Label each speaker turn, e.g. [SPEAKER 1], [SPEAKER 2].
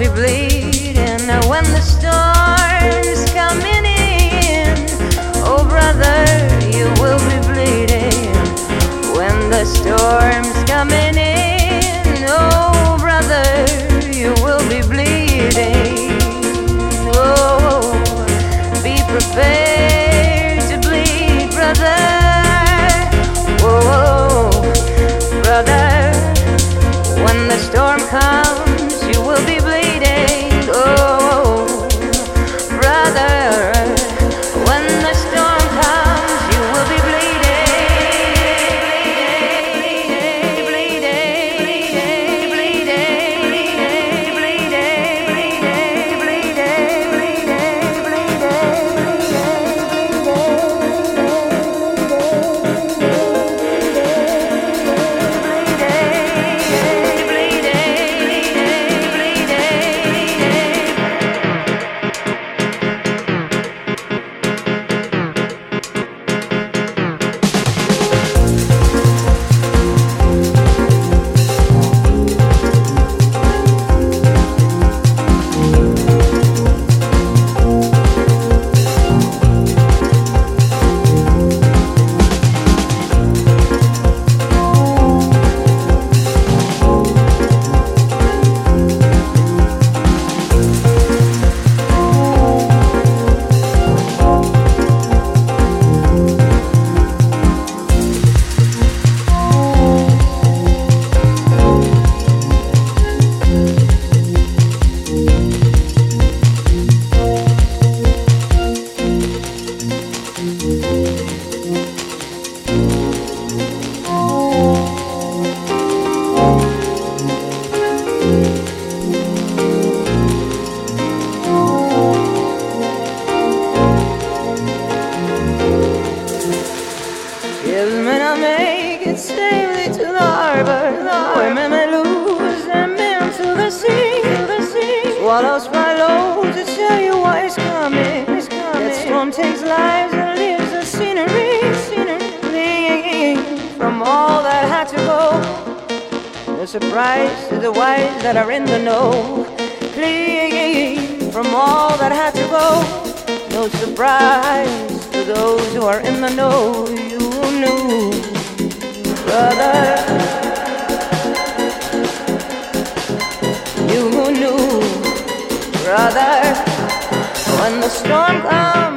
[SPEAKER 1] bleeding when the storm's coming in. Oh brother, you will be bleeding when the storm's coming in. Oh brother, you will be bleeding. Oh, be prepared to bleed, brother. Oh, brother, when the storm comes, you will be bleeding. Oh, brother, when the storm comes, you will be safely to the harbor, women may lose their men to the sea. Swallows fly low to tell you what is coming. That storm takes lives and leaves the scenery. From all that had to go, no surprise to the wise that are in the know. Clean from all that had to go, no surprise to those who are in the know. You knew, brother, you knew, brother, when the storm comes.